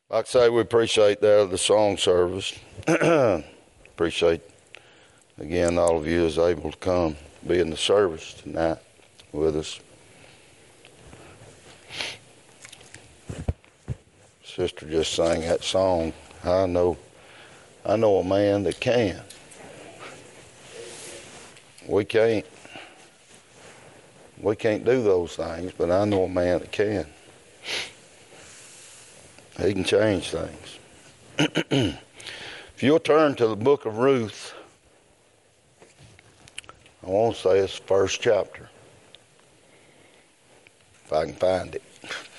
Like I say, we appreciate that of the song service. Appreciate, again, all of you is able to come be in the service tonight with us. Sister just sang that song, I know a man that can. We can't do those things, but I know a man that can. He can change things. If you'll turn to the book of Ruth, I want to say it's the first chapter, if I can find it.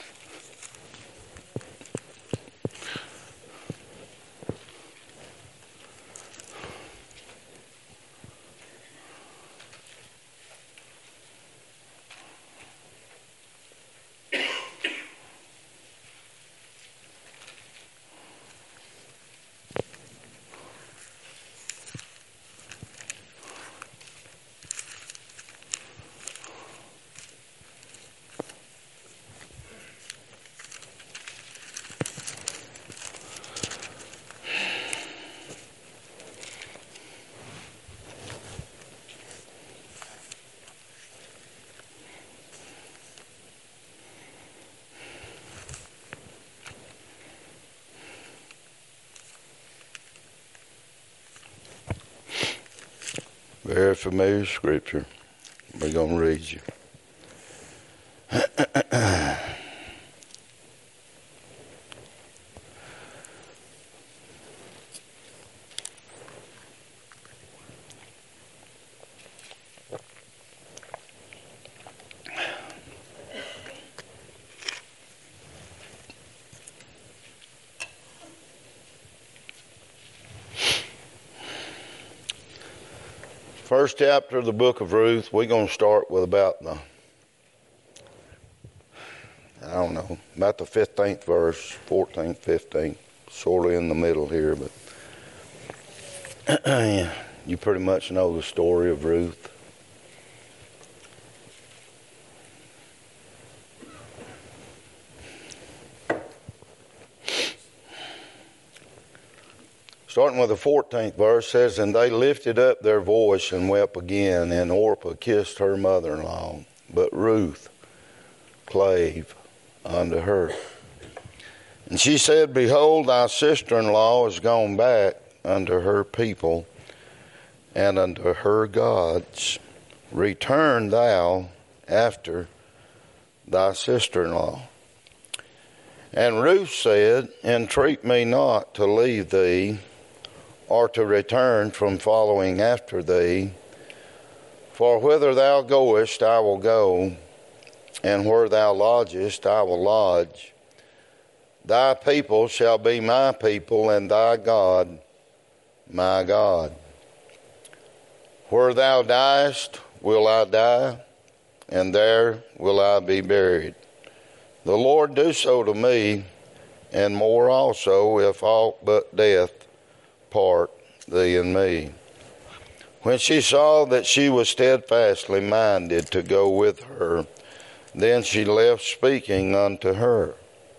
Very familiar scripture. We're going to read you. First chapter of the book of Ruth, we're going to start with about the 15th verse, 14th, 15th, sort of in the middle here, but you pretty much know the story of Ruth. Starting with the 14th verse, says, And they lifted up their voice and wept again, and Orpah kissed her mother-in-law, but Ruth clave unto her. And she said, Behold, thy sister-in-law is gone back unto her people and unto her gods. Return thou after thy sister-in-law. And Ruth said, Entreat me not to leave thee, or to return from following after thee. For whither thou goest, I will go, and where thou lodgest, I will lodge. Thy people shall be my people, and thy God my God. Where thou diest, will I die, and there will I be buried. The Lord do so to me, and more also, if aught but death part thee and me. When she saw that she was steadfastly minded to go with her, then she left speaking unto her.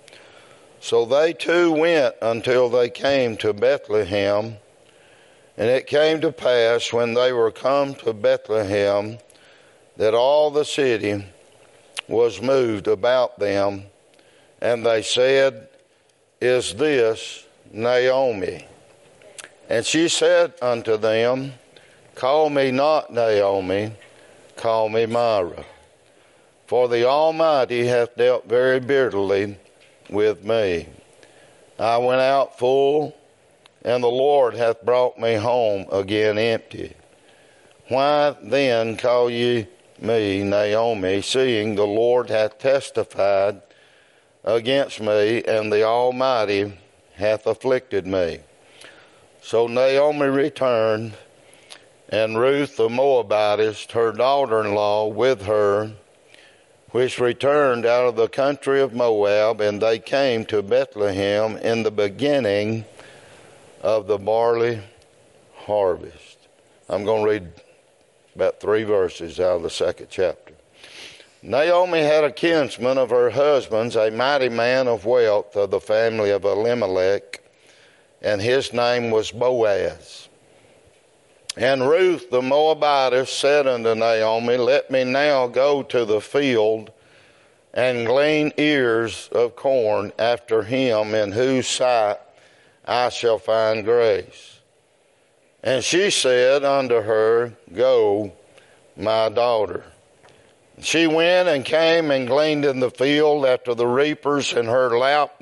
So they two went until they came to Bethlehem. And it came to pass, when they were come to Bethlehem, that all the city was moved about them, and they said, Is this Naomi? And she said unto them, Call me not Naomi, call me Mara. For the Almighty hath dealt very bitterly with me. I went out full, and the Lord hath brought me home again empty. Why then call ye me Naomi, seeing the Lord hath testified against me, and the Almighty hath afflicted me? So Naomi returned, and Ruth the Moabitess, her daughter-in-law, with her, which returned out of the country of Moab, and they came to Bethlehem in the beginning of the barley harvest. I'm going to read about 3 verses out of the 2nd chapter. Naomi had a kinsman of her husband's, a mighty man of wealth of the family of Elimelech, and his name was Boaz. And Ruth the Moabitess said unto Naomi, Let me now go to the field and glean ears of corn after him in whose sight I shall find grace. And she said unto her, Go, my daughter. She went and came and gleaned in the field after the reapers, and her hap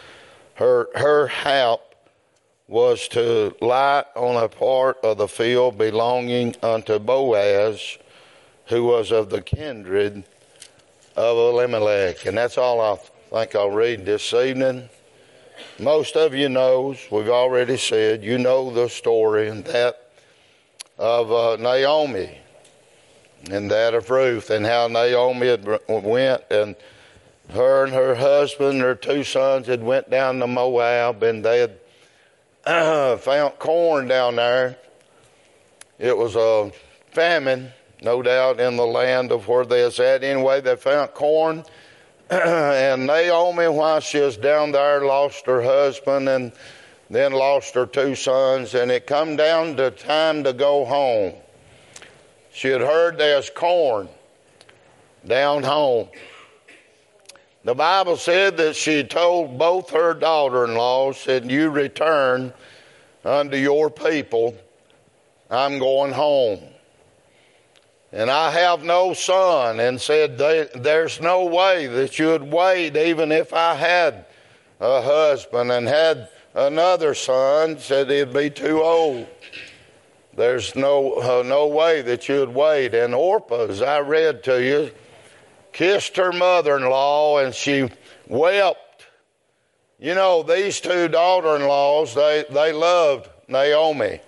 was to light on a part of the field belonging unto Boaz, who was of the kindred of Elimelech. And that's all I think I'll read this evening. Most of you knows, we've already said, you know the story, and that of Naomi and that of Ruth, and how Naomi went, and her husband, their two sons, had went down to Moab, and they had found corn down there. It was a famine, no doubt, in the land of where they was at. Anyway, they found corn, and Naomi, while she was down there, lost her husband and then lost her two sons, and it come down to time to go home. She had heard there's corn down home. The Bible said that she told both her daughter-in-laws, said, You return unto your people. I'm going home. And I have no son, and said, There's no way that you would wait, even if I had a husband and had another son, said he'd be too old. There's no way that you would wait. And Orpah, as I read to you, kissed her mother-in-law, and she wept. You know, these two daughter-in-laws, they loved Naomi.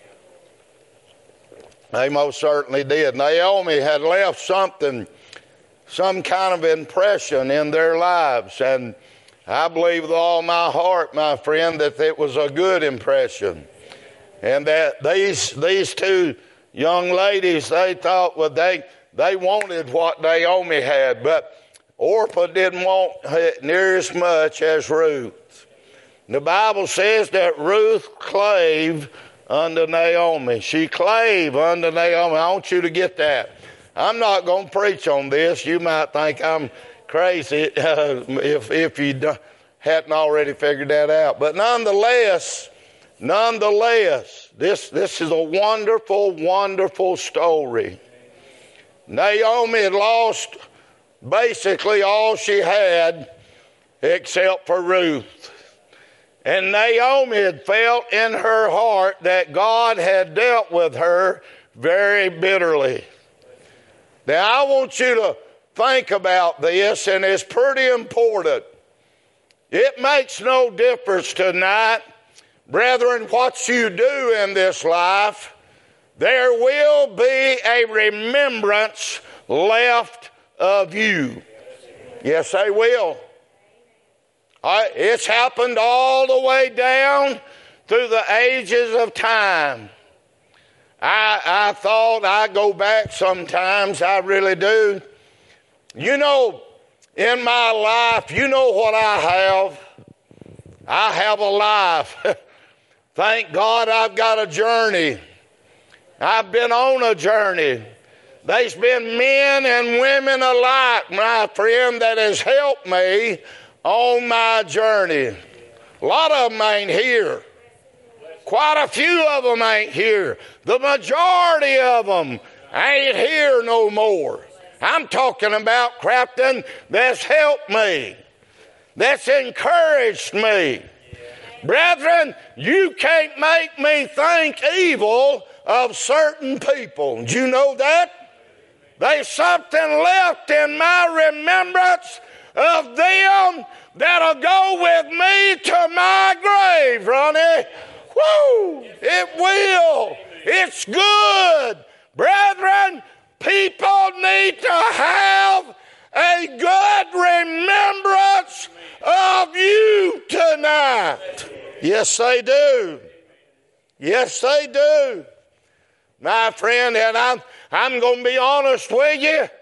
They most certainly did. Naomi had left some kind of impression in their lives, and I believe with all my heart, my friend, that it was a good impression. And that these two young ladies, they thought, well, they wanted what Naomi had, but Orpah didn't want it near as much as Ruth. The Bible says that Ruth clave unto Naomi. She clave unto Naomi. I want you to get that. I'm not going to preach on this. You might think I'm crazy if you hadn't already figured that out. But nonetheless, this is a wonderful, wonderful story. Naomi had lost basically all she had except for Ruth. And Naomi had felt in her heart that God had dealt with her very bitterly. Now, I want you to think about this, and it's pretty important. It makes no difference tonight, brethren, what you do in this life. There will be a remembrance left of you. Yes, they will. It's happened all the way down through the ages of time. I thought, I go back sometimes, I really do. You know, in my life, you know what I have? I have a life. Thank God I've got a journey. I've been on a journey. There's been men and women alike, my friend, that has helped me on my journey. A lot of them ain't here. Quite a few of them ain't here. The majority of them ain't here no more. I'm talking about, Crafton, that's helped me, that's encouraged me. Brethren, you can't make me think evil of certain people. Do you know that? There's something left in my remembrance of them that'll go with me to my grave, Ronnie. Woo! It will. It's good. Brethren, people need to have a good remembrance of you tonight. Yes, they do. Yes, they do. My friend, and I'm going to be honest with you.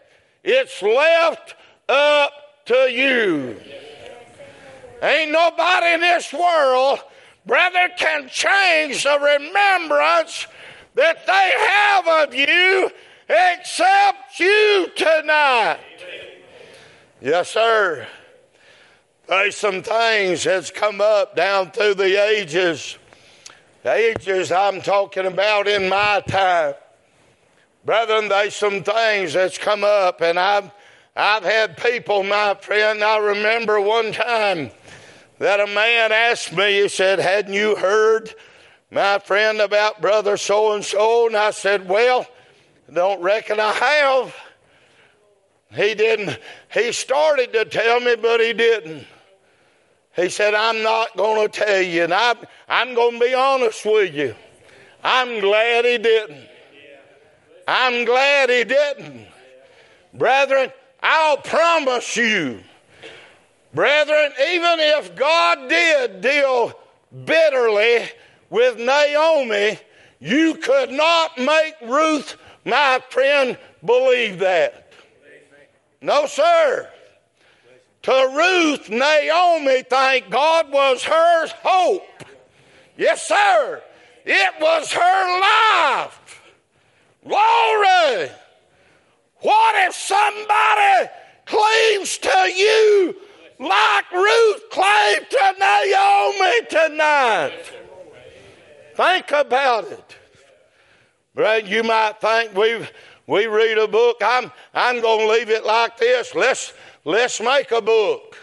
It's left up to you. Ain't nobody in this world, brother, can change the remembrance that they have of you except you tonight. Yes, sir. There's some things that's come up down through the ages. The ages I'm talking about in my time. Brethren, there's some things that's come up, and I've had people, my friend, I remember one time that a man asked me, he said, hadn't you heard, my friend, about brother so-and-so? And I said, well, I don't reckon I have. He didn't. He started to tell me, but he didn't. He said, I'm not going to tell you, and I'm going to be honest with you. I'm glad he didn't. I'm glad he didn't. Brethren, I'll promise you, brethren, even if God did deal bitterly with Naomi, you could not make Ruth, my friend, believe that. No, sir. To Ruth, Naomi, thank God, was her hope. Yes, sir. It was her life. Glory. What if somebody cleaves to you like Ruth clave to Naomi tonight? Think about it. Brother, you might think we read a book. I'm going to leave it like this. Let's make a book.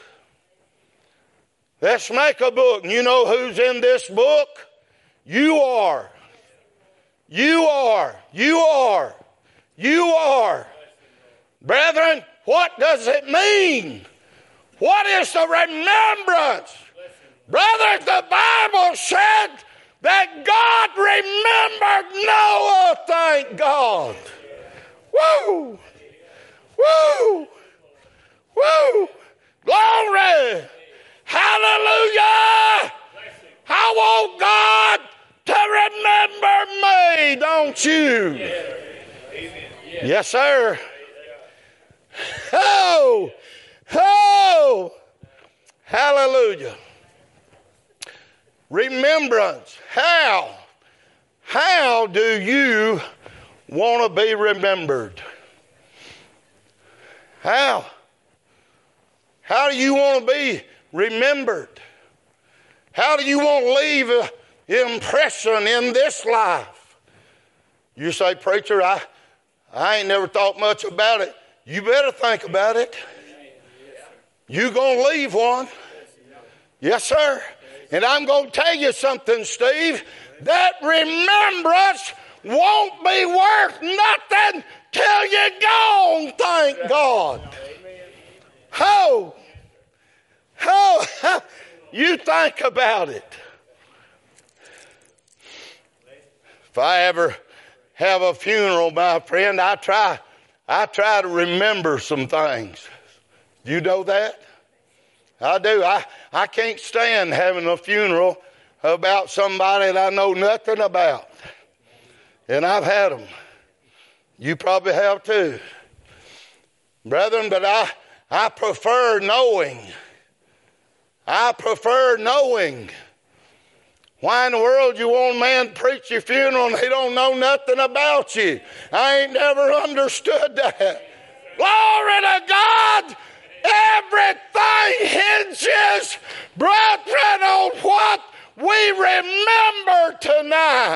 Let's make a book. And you know who's in this book? You are. You are. You are. You are. Brethren, what does it mean? What is the remembrance? Brothers, the Bible said that God remembered Noah, thank God. Woo! Woo! Woo! Glory! Hallelujah! I want God to remember me, don't you? Yes, sir. Oh! Oh! Hallelujah. Remembrance. How do you want to be remembered? How do you want to be remembered? How do you want to leave an impression in this life? You say, preacher, I ain't never thought much about it. You better think about it. You going to leave one. Yes, sir. And I'm going to tell you something, Steve. That remembrance won't be worth nothing till you're gone, thank God. Oh, you think about it. If I ever have a funeral, my friend, I try to remember some things. Do you know that? I do. I can't stand having a funeral about somebody that I know nothing about. And I've had them. You probably have too. Brethren, but I prefer knowing. I prefer knowing. Why in the world you want a man to preach your funeral and he don't know nothing about you? I ain't never understood that. Glory to God. Everything hinges, brethren, on what we remember tonight.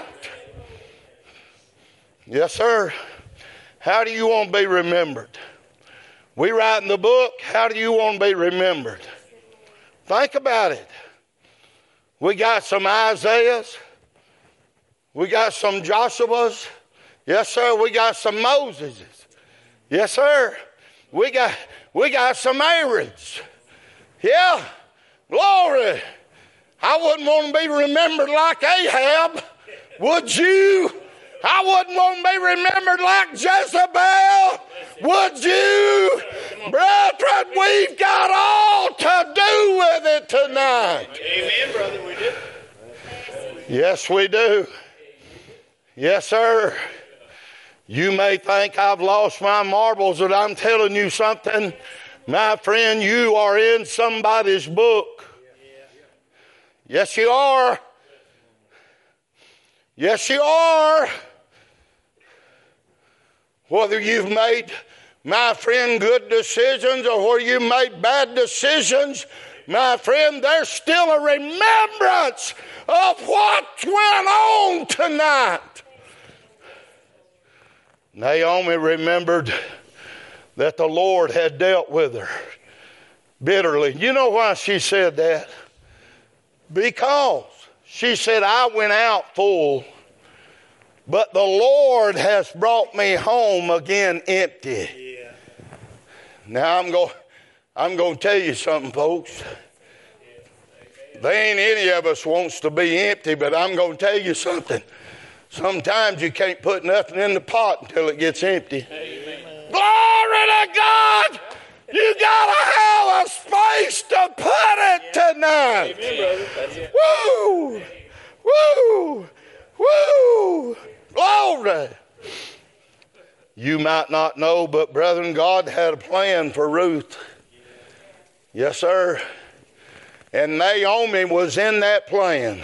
Yes, sir. How do you want to be remembered? We write in the book, how do you want to be remembered? Think about it. We got some Isaiahs. We got some Joshuas. Yes, sir. We got some Moseses. Yes, sir. We got some Aarons. Yeah. Glory. I wouldn't want to be remembered like Ahab. Would you? I wouldn't want to be remembered like Jezebel. Would you? Brethren, we've got all to do with it tonight. Amen, brother, we do. Yes, we do. Yes, sir. You may think I've lost my marbles, but I'm telling you something. My friend, you are in somebody's book. Yes, you are. Yes, you are. Whether you've made, my friend, good decisions or whether you made bad decisions, my friend, there's still a remembrance of what went on tonight. Naomi remembered that the Lord had dealt with her bitterly. You know why she said that? Because she said, I went out full, but the Lord has brought me home again empty. Yeah. Now I'm going to tell you something, folks. There ain't any of us wants to be empty, but I'm going to tell you something. Sometimes you can't put nothing in the pot until it gets empty. Amen. Glory to God! You got to have a space to put it tonight. Amen, woo! Woo! Woo! Glory! You might not know, but brethren, God had a plan for Ruth. Yes, sir. And Naomi was in that plan.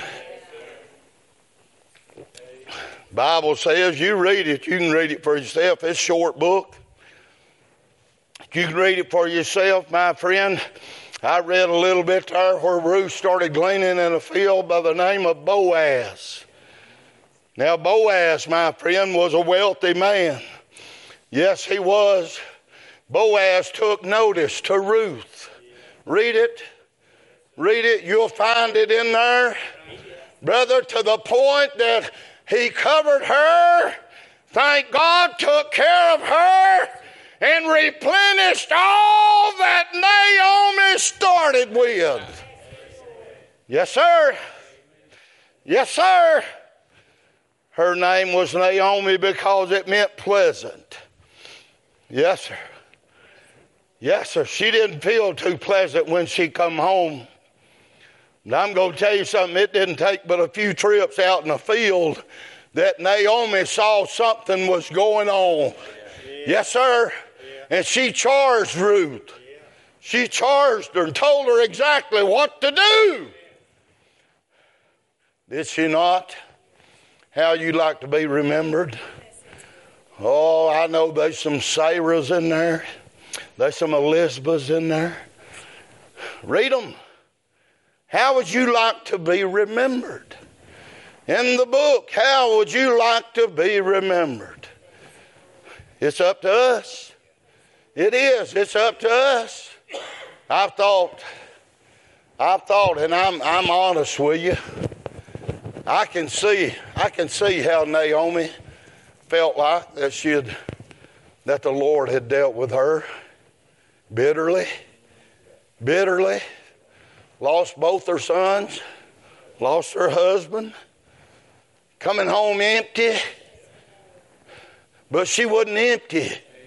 Bible says, you read it, you can read it for yourself. It's a short book. You can read it for yourself, my friend. I read a little bit there where Ruth started gleaning in a field by the name of Boaz. Now, Boaz, my friend, was a wealthy man. Yes, he was. Boaz took notice to Ruth. Read it. Read it. You'll find it in there. Brother, to the point that he covered her, thank God, took care of her, and replenished all that Naomi started with. Yes, sir. Yes, sir. Her name was Naomi because it meant pleasant. Yes, sir. Yes, sir. She didn't feel too pleasant when she come home. And I'm going to tell you something. It didn't take but a few trips out in the field that Naomi saw something was going on. Yes, sir. And she charged Ruth. She charged her and told her exactly what to do. Did she not? How you like to be remembered? Oh, I know there's some Sarahs in there. There's some Elizabeths in there. Read them. How would you like to be remembered? In the book, how would you like to be remembered? It's up to us. It is. It's up to us. I've thought, and I'm honest with you. I can see how Naomi felt like that the Lord had dealt with her bitterly, lost both her sons, lost her husband, coming home empty, but she wasn't empty.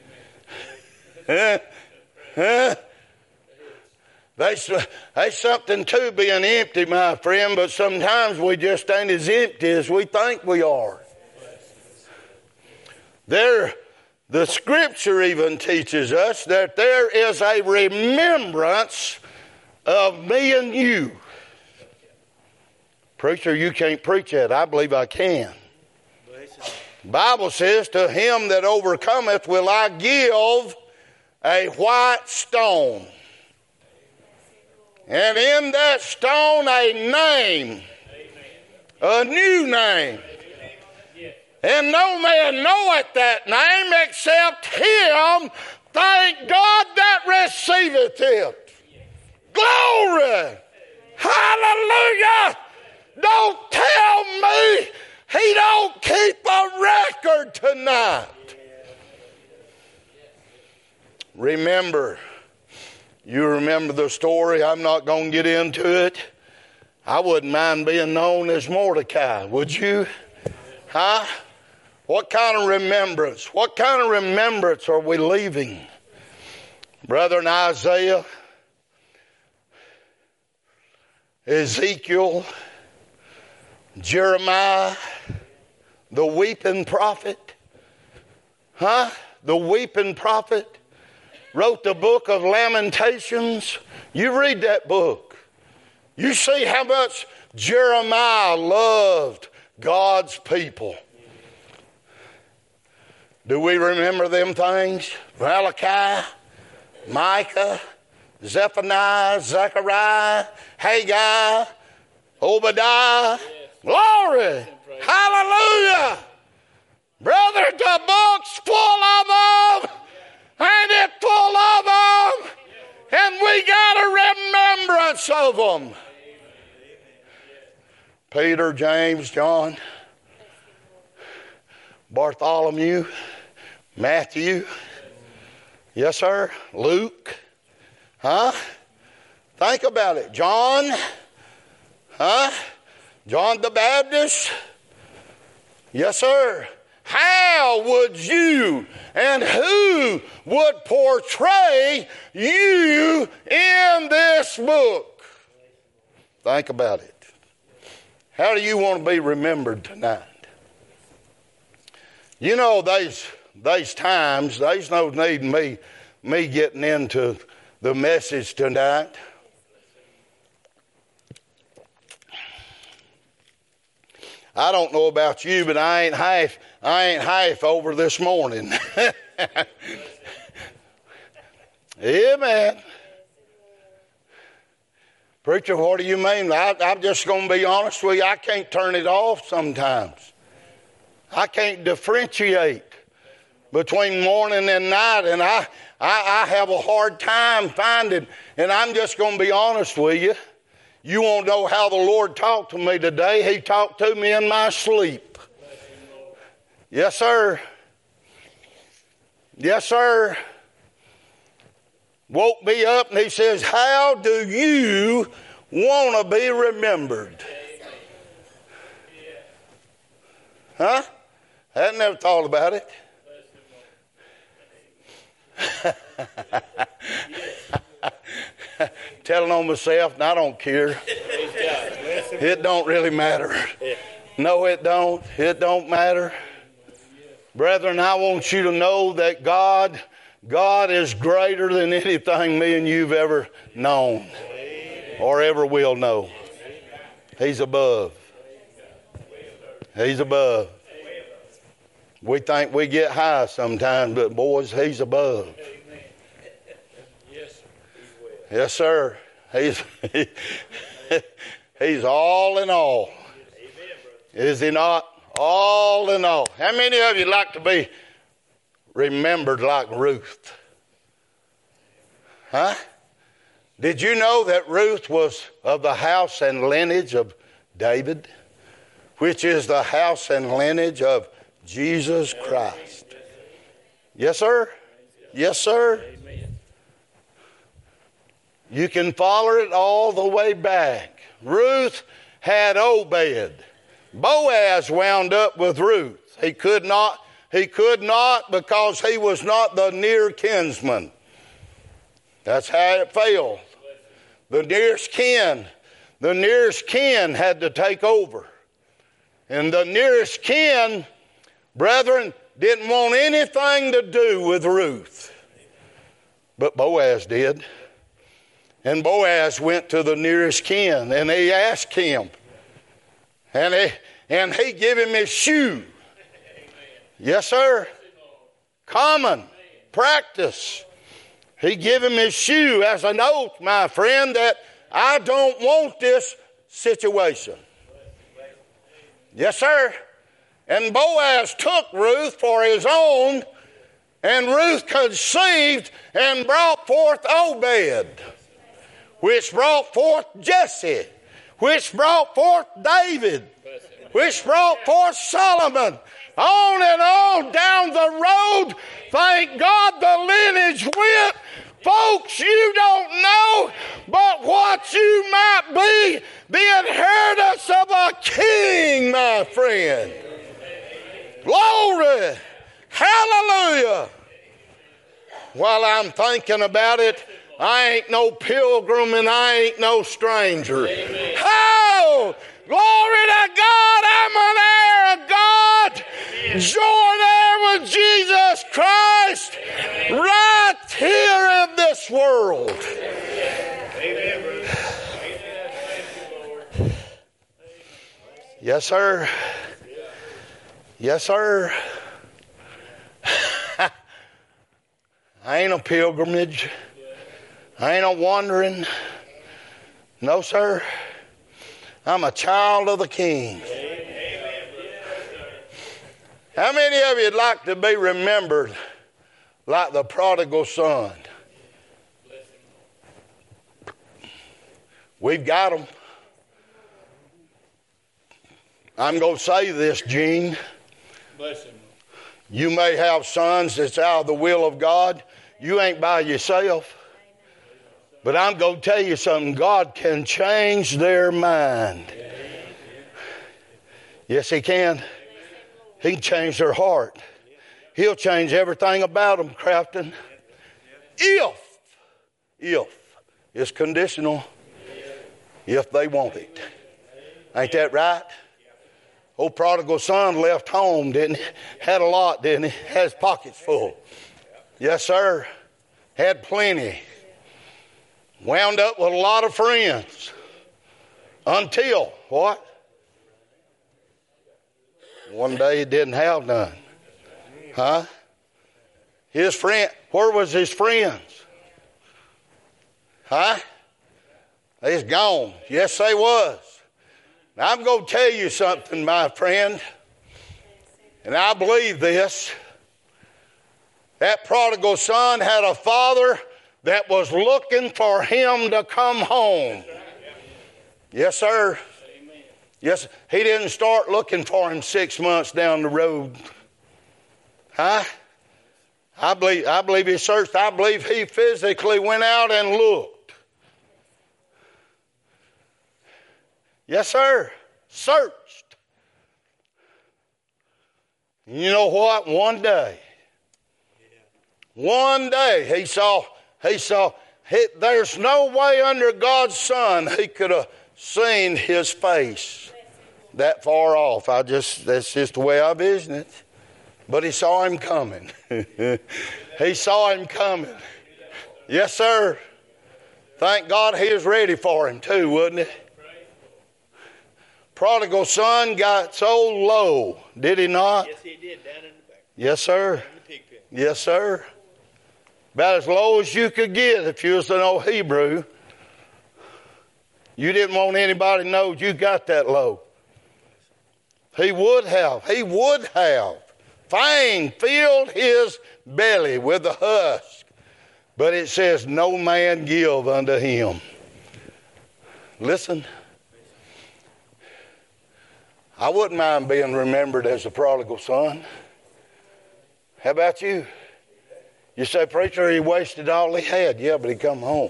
There's something to being empty, my friend, but sometimes we just ain't as empty as we think we are. The Scripture even teaches us that there is a remembrance of me and you. Preacher, you can't preach that. I believe I can. The Bible says, to him that overcometh will I give a white stone. And in that stone a name, a new name. And no man knoweth that name except him, thank God, that receiveth it. Glory! Hallelujah! Don't tell me he don't keep a record tonight. Remember, you remember the story. I'm not going to get into it. I wouldn't mind being known as Mordecai, would you? Huh? What kind of remembrance? What kind of remembrance are we leaving? Brother, in Isaiah, Ezekiel, Jeremiah, the weeping prophet, The weeping prophet wrote the book of Lamentations. You read that book. You see how much Jeremiah loved God's people. Do we remember them things? Malachi, Micah, Zephaniah, Zechariah, Haggai, Obadiah. Glory! Hallelujah! Brother, the book's full of them. Ain't it full of them? And we got a remembrance of them. Peter, James, John, Bartholomew, Matthew. Yes, sir. Luke. Think about it. John. John the Baptist. Yes, sir. How would you and who would portray you in this book? Think about it. How do you want to be remembered tonight? You know, there's times, there's no need me getting into the message tonight. I don't know about you, but I ain't half over this morning. Amen. Preacher, what do you mean? I'm just going to be honest with you. I can't turn it off sometimes. I can't differentiate between morning and night, and I have a hard time finding, and I'm just going to be honest with you. You want to know how the Lord talked to me today? He talked to me in my sleep. Yes, sir. Yes, sir. Woke me up and he says, how do you want to be remembered? Huh? I had never thought about it. Telling on myself, and I don't care. It don't really matter. No, it don't. It don't matter. Brethren, I want you to know that God is greater than anything me and you've ever known or ever will know. He's above. He's above. We think we get high sometimes, but boys, he's above. Yes, sir. He's all in all. Is he not? All in all. How many of you like to be remembered like Ruth? Huh? Did you know that Ruth was of the house and lineage of David, which is the house and lineage of Jesus Christ? Yes, sir. Yes, sir. You can follow it all the way back. Ruth had Obed. Boaz wound up with Ruth. He could not because he was not the near kinsman. That's how it fell. The nearest kin had to take over. And the nearest kin, brethren, didn't want anything to do with Ruth. But Boaz did. And Boaz went to the nearest kin and he asked him. And he gave him his shoe. Yes, sir. Common practice. He gave him his shoe as an oath, my friend, that I don't want this situation. Yes, sir. And Boaz took Ruth for his own, and Ruth conceived and brought forth Obed, which brought forth Jesse, which brought forth David, which brought forth Solomon. On and on down the road, thank God the lineage went. Folks, you don't know, but what you might be, the inheritance of a king, my friend. Glory. Hallelujah. While I'm thinking about it, I ain't no pilgrim and I ain't no stranger. Oh, glory to God, I'm an heir of God. Joint heir with Jesus Yes, sir. Yes, sir. I ain't a pilgrimage. I ain't a wandering. No, sir. I'm a child of the King. How many of you'd like to be remembered like the prodigal son? We've got them. I'm going to say this, Gene. You may have sons that's out of the will of God. You ain't by yourself. But I'm going to tell you something. God can change their mind. Yes, He can. He can change their heart. He'll change everything about them, Crafton. If it's conditional, if they want it. Ain't that right? Old prodigal son left home, didn't he? Had a lot, didn't he? Had his pockets full. Yes, sir. Had plenty. Wound up with a lot of friends. Until, what? One day he didn't have none. Huh? His friend, where was his friends? Huh? They's gone. Yes, they was. Now, I'm going to tell you something, my friend, and I believe this. That prodigal son had a father that was looking for him to come home. Yes, sir. Yes, he didn't start looking for him 6 months down the road. Huh? I believe he searched. I believe he physically went out and looked. Yes, sir. Searched. You know what? One day he saw, there's no way under God's sun he could have seen his face that far off. That's just the way I vision it. But he saw him coming. He saw him coming. Yes, sir. Thank God he was ready for him too, wasn't he? Prodigal son got so low, did he not? Yes, he did, down in the back. Yes, sir. In the pig pen. Yes, sir. About as low as you could get if you was an old Hebrew. You didn't want anybody to know you got that low. He would have. Fang filled his belly with the husk. But it says, no man give unto him. Listen. I wouldn't mind being remembered as a prodigal son. How about you? You say, preacher, he wasted all he had. Yeah, but he come home.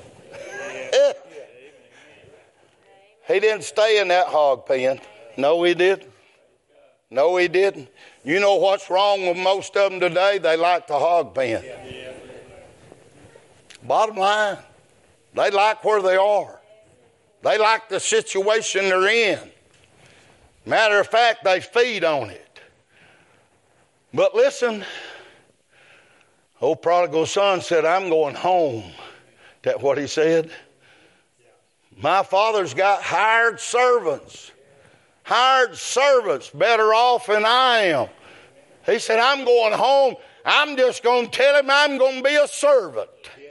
He didn't stay in that hog pen. No, he didn't. No, he didn't. You know what's wrong with most of them today? They like the hog pen. Bottom line, they like where they are. They like the situation they're in. Matter of fact, they feed on it. But listen, old prodigal son said, I'm going home. That's what he said. My father's got hired servants. Hired servants better off than I am. He said, I'm going home. I'm just going to tell him I'm going to be a servant.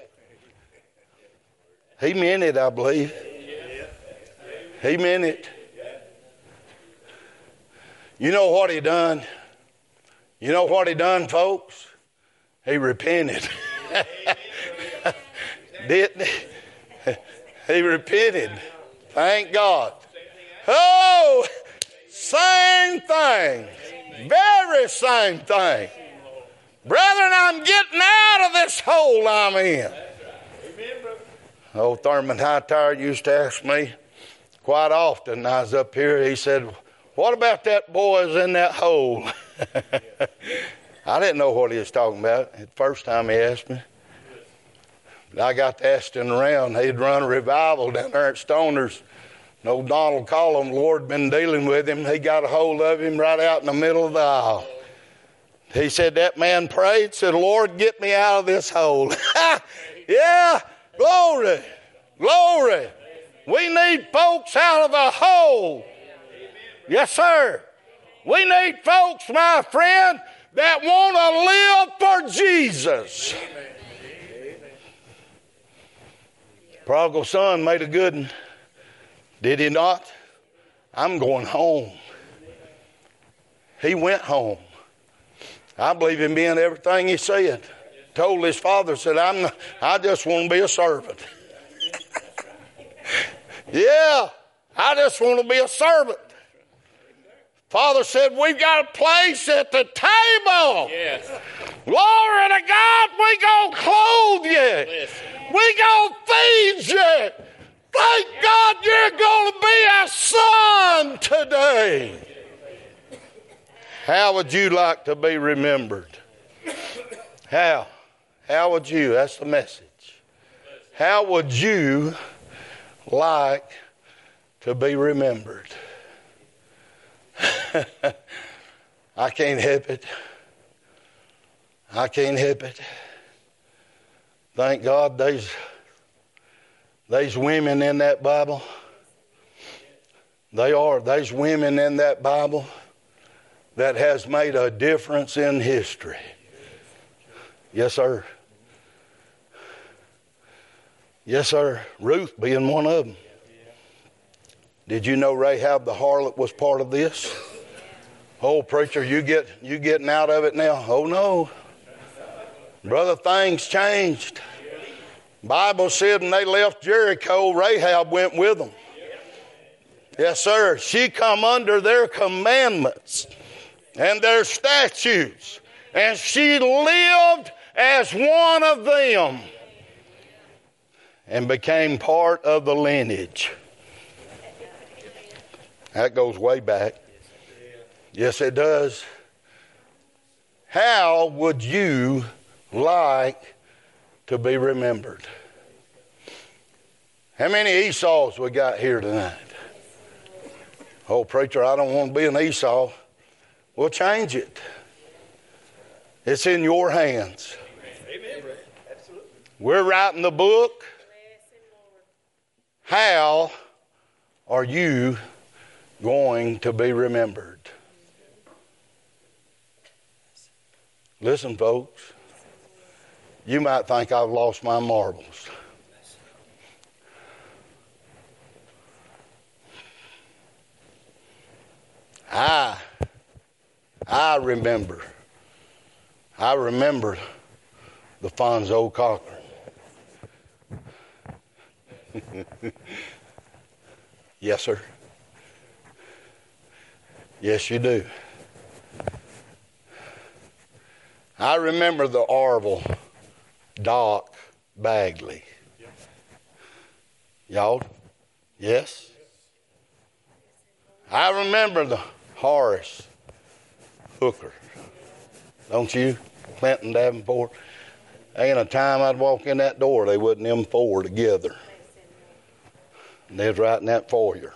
He meant it, I believe. He meant it. You know what he done? You know what he done, folks? He repented. Didn't he? He repented. Thank God. Oh, same thing. Very same thing. Brethren, I'm getting out of this hole I'm in. Old Thurman Hightower used to ask me quite often when I was up here. He said, what about that boy in that hole? I didn't know what he was talking about the first time he asked me. But I got to asking around. He'd run a revival down there at Stoner's. And old Donald Collum, the Lord had been dealing with him. He got a hold of him right out in the middle of the aisle. He said, that man prayed, said, Lord, get me out of this hole. Yeah, glory, glory. We need folks out of the hole. Yes, sir. We need folks, my friend, that want to live for Jesus. Prodigal son made a good one. Did he not? I'm going home. He went home. I believe him being everything he said. Told his father, said, I just want to be a servant. Yeah, I just want to be a servant. Father said, we've got a place at the table. Yes. Glory to God, we gonna clothe you. Listen. We gonna feed you. Thank God you're gonna be a son today. How would you like to be remembered? How? How would you? That's the message. How would you like to be remembered? I can't help it. I can't help it. Thank God there's women in that Bible. There's women in that Bible that has made a difference in history. Yes, sir. Yes, sir. Ruth being one of them. Did you know Rahab the harlot was part of this? Oh, preacher, you getting out of it now? Oh, no. Brother, things changed. Bible said when they left Jericho, Rahab went with them. Yes, sir. She come under their commandments and their statutes. And she lived as one of them and became part of the lineage. That goes way back. Yes, it does. How would you like to be remembered? How many Esau's we got here tonight? Oh, preacher, I don't want to be an Esau. We'll change it. It's in your hands. Amen. Absolutely. We're writing the book. How are you going to be remembered? Listen, folks. You might think I've lost my marbles. I remember the Fonzo Cochran. Yes, sir. Yes, you do. I remember the Orville Doc Bagley. Y'all? Yes? I remember the Horace Hooker. Don't you? Clinton Davenport. Ain't a time I'd walk in that door they wasn't them four together. And they was right in that foyer.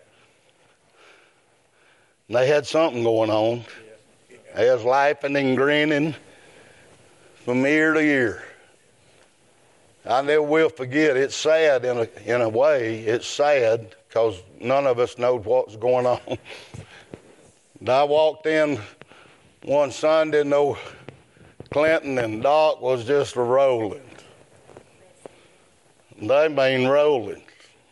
And they had something going on. They was laughing and grinning from ear to ear. I never will forget. It's sad in a way. It's sad because none of us knows what's going on. And I walked in one Sunday, no, Clinton and Doc was just rolling. They mean rolling.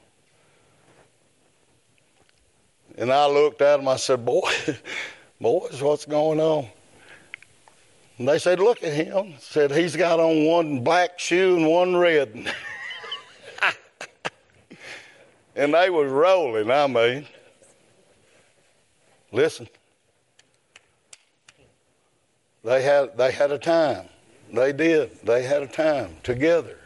And I looked at them, I said, boys, what's going on? And they said, look at him. Said, he's got on one black shoe and one red. And they was rolling, I mean. Listen. They had a time. They did. They had a time together.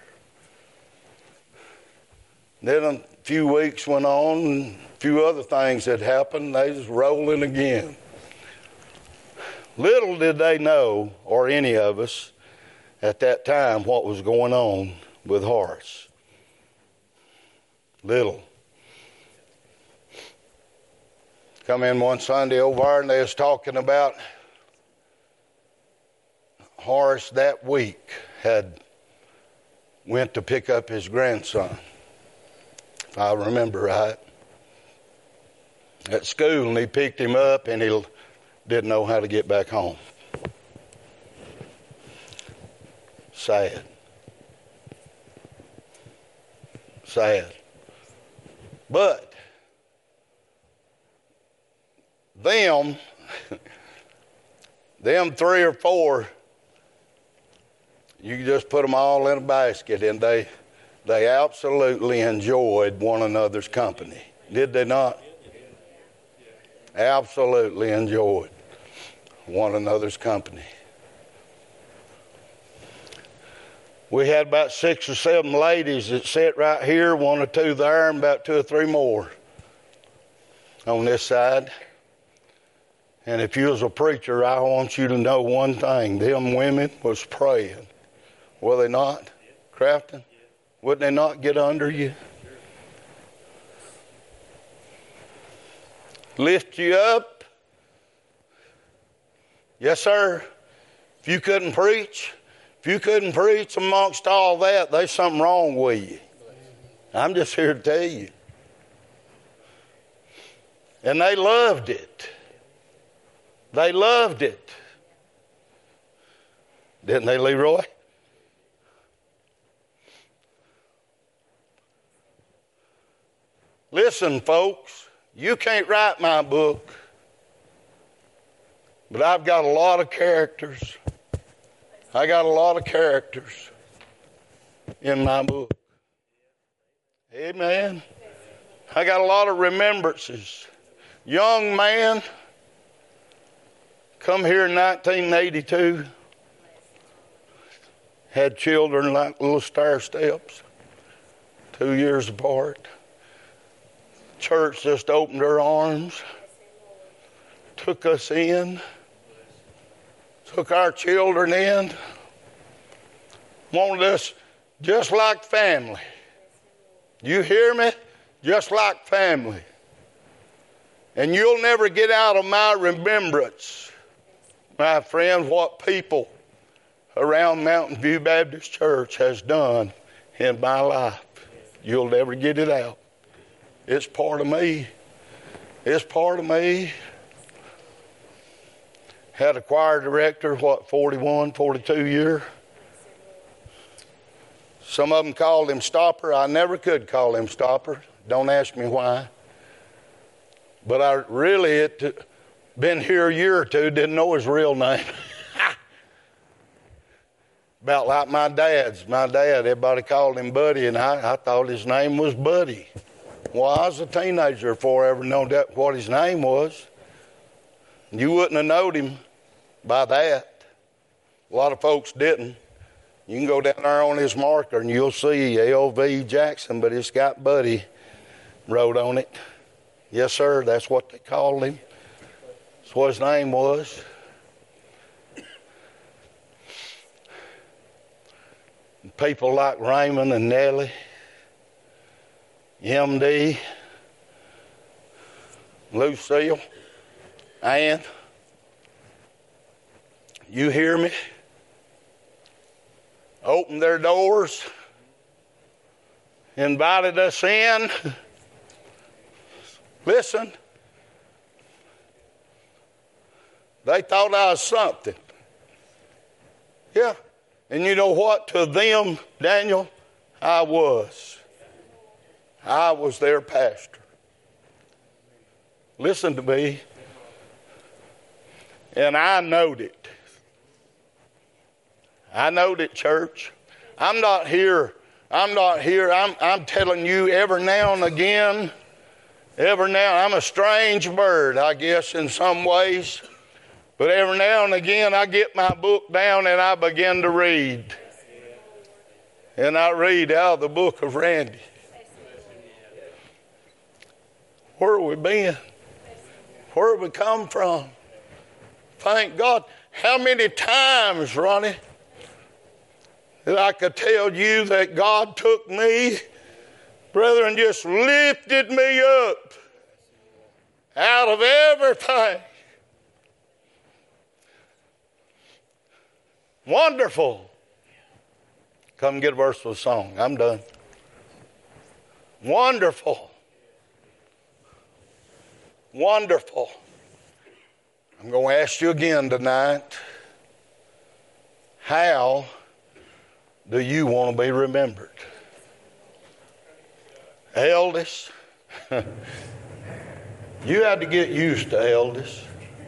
Then a few weeks went on, and a few other things had happened. They was rolling again. Little did they know, or any of us, at that time, what was going on with Horace. Little. Come in one Sunday over there, and they was talking about Horace that week had went to pick up his grandson, if I remember right. at school, and he picked him up, and he didn't know how to get back home. Sad. Sad. But them 3 or 4, you just put them all in a basket, and they absolutely enjoyed one another's company. Did they not? Absolutely enjoyed one another's company. We had about 6 or 7 ladies that sat right here, 1 or 2 there, and about 2 or 3 more on this side. And if you was a preacher, I want you to know one thing. Them women was praying. Were they not, Crafton? Wouldn't they not get under you? Lift you up? Yes, sir. If you couldn't preach amongst all that, there's something wrong with you. I'm just here to tell you. And they loved it. They loved it. Didn't they, Leroy? Listen, folks, you can't write my book, but I've got a lot of characters. I got a lot of characters in my book. Amen. I got a lot of remembrances. Young man, come here in 1982, had children like little stair steps, 2 years apart. Church just opened her arms, took us in, took our children in, wanted us just like family. You hear me? Just like family. And you'll never get out of my remembrance, my friend, what people around Mountain View Baptist Church has done in my life. You'll never get it out. It's part of me. It's part of me. Had a choir director, 41, 42 years. Some of them called him Stopper. I never could call him Stopper. Don't ask me why. But I really, been here a year or two, didn't know his real name. About like my dad's. My dad, everybody called him Buddy, and I thought his name was Buddy. Well, I was a teenager before I ever knew what his name was. You wouldn't have known him by that. A lot of folks didn't. You can go down there on his marker and you'll see L.V. Jackson, but it's got Buddy wrote on it. Yes, sir, that's what they called him. That's what his name was. People like Raymond and Nellie, M.D., Lucille, Ann, you hear me? Opened their doors, invited us in. Listen, they thought I was something. Yeah. And you know what? To them, Daniel, I was. I was their pastor. Listen to me. And I knowed it. I knowed it, church. I'm not here. I'm telling you every now and again, I'm a strange bird, I guess, in some ways. But every now and again, I get my book down and I begin to read. And I read out of the book of Randy. Where have we been? Where have we come from? Thank God. How many times, Ronnie, that I could tell you that God took me, brother, and just lifted me up out of everything. Wonderful. Come get a verse of a song. I'm done. Wonderful. Wonderful. I'm going to ask you again tonight, how do you want to be remembered? Eldest, you had to get used to eldest.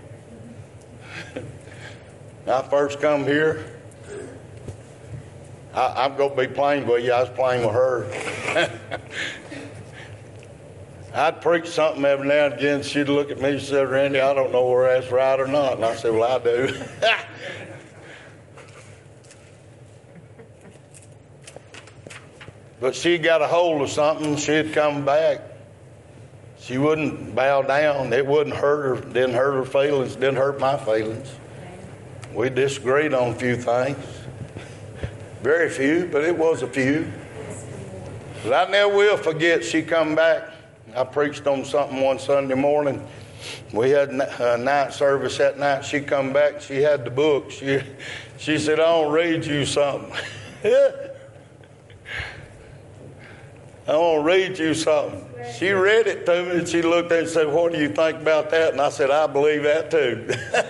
When I first come here, I'm going to be plain with you. I was playing with her. I'd preach something every now and again. She'd look at me and say, Randy, I don't know whether that's right or not. And I said, well, I do. But she got a hold of something. She'd come back. She wouldn't bow down. It wouldn't hurt her. Didn't hurt her feelings. Didn't hurt my feelings. We disagreed on a few things. Very few, but it was a few. But I never will forget, she come back. I preached on something one Sunday morning. We had a night service that night. She come back. She had the book. She said, I want to read you something. I want to read you something. She read it to me, and she looked at it and said, what do you think about that? And I said, I believe that too.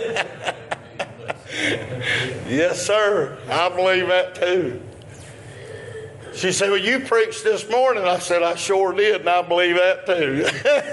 Yes, sir. I believe that too. She said, well, you preached this morning. I said, I sure did, and I believe that too.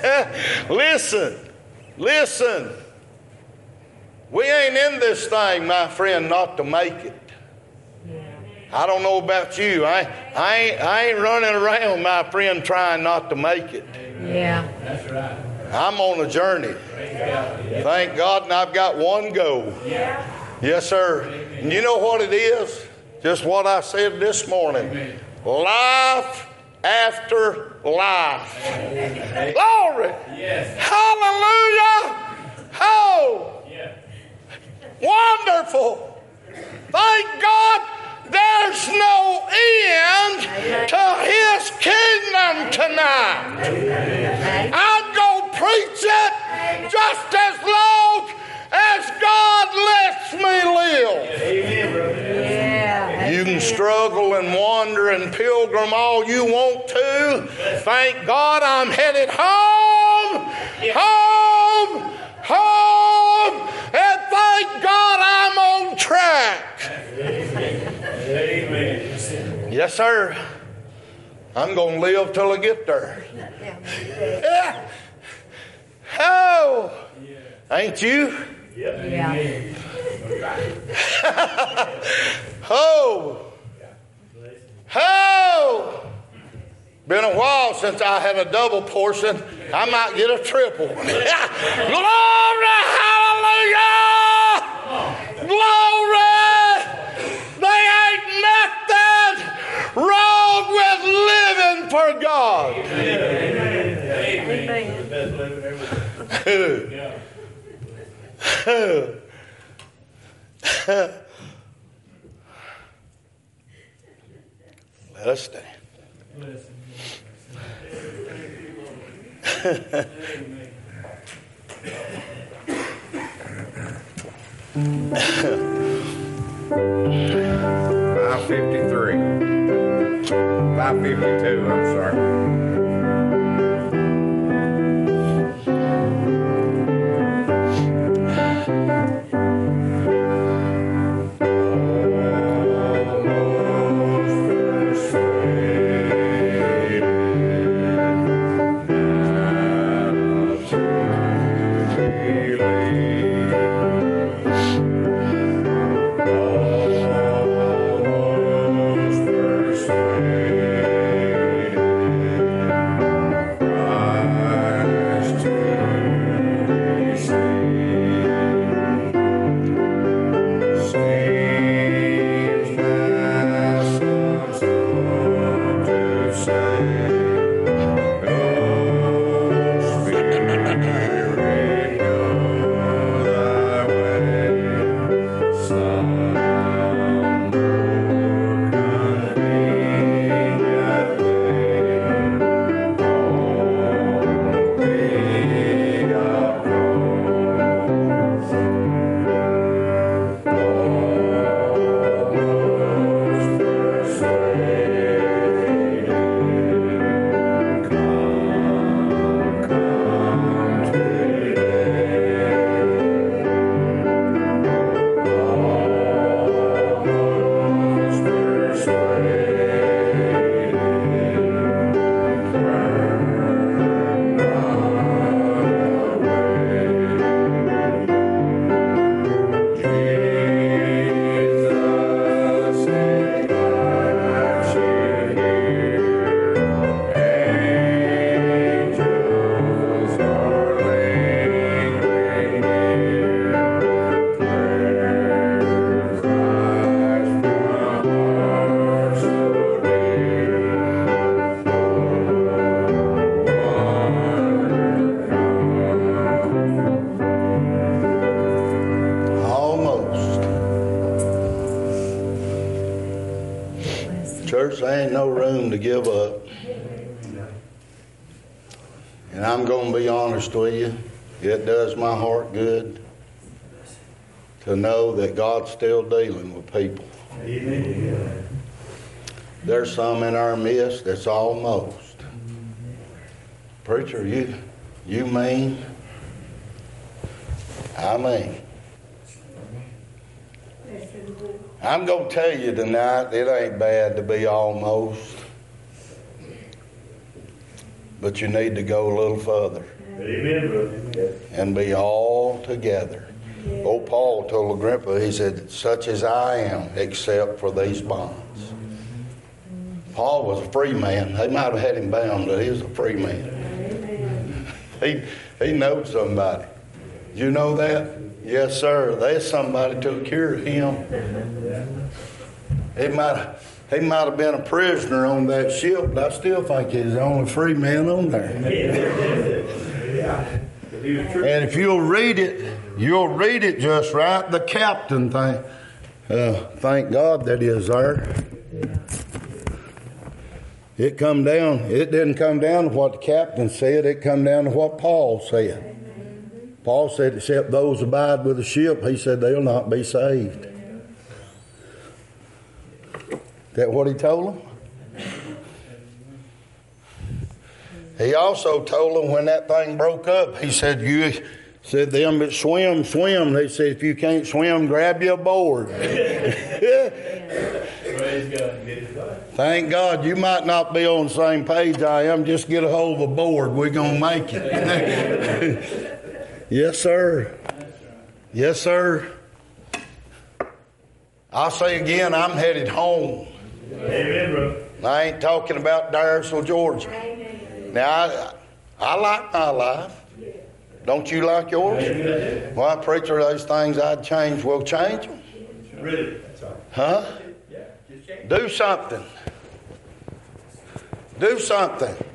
Listen. We ain't in this thing, my friend, not to make it. I don't know about you. I ain't running around, my friend, trying not to make it. Yeah. That's right. I'm on a journey. Thank God, and I've got one goal. Yeah. Yes, sir. And you know what it is? Just what I said this morning. Life after life. Glory. Yes. Hallelujah. Oh. Yeah. Wonderful. Thank God there's no end to His kingdom tonight. I'm going to preach it just as long as God lets me live. Amen, brother. Yeah. You can struggle and wander and pilgrim all you want to. Thank God I'm headed home, and thank God I'm on track. Amen. Yes, sir. I'm going to live till I get there. Yeah. Oh, ain't you? Yeah. Oh. Been a while since I had a double portion. I might get a triple. Glory, hallelujah! Glory! They ain't nothing wrong with living for God. Let us stand. $5.52, I'm sorry. verse, there ain't no room to give up. And I'm going to be honest with you. It does my heart good to know that God's still dealing with people. Amen. There's some in our midst that's almost. Preacher, you mean? I mean. I'm going to tell you tonight, it ain't bad to be almost. But you need to go a little further. Amen, brother. And be all together. Old Paul told Agrippa, he said, such as I am, except for these bonds. Paul was a free man. They might have had him bound, but he was a free man. He knows somebody. Did you know that? Yes, sir. There's somebody took care of him. He might have been a prisoner on that ship, but I still think he's the only free man on there. And if you'll read it just right. The captain, thank God that is there. It didn't come down to what the captain said. It come down to what Paul said. Paul said, except those abide with the ship, he said they'll not be saved. Is that what he told them? He also told them when that thing broke up, he said, them that swim. They said, if you can't swim, grab you a board. Praise God. Thank God. You might not be on the same page I am. Just get a hold of a board. We're going to make it. Yes, sir. Yes, sir. I'll say again, I'm headed home. Amen, brother. I ain't talking about Dyersville, Georgia. Now, I like my life. Don't you like yours? Well, preacher, those things I'd change. Well, change them. Really? Huh? Do something. Do something.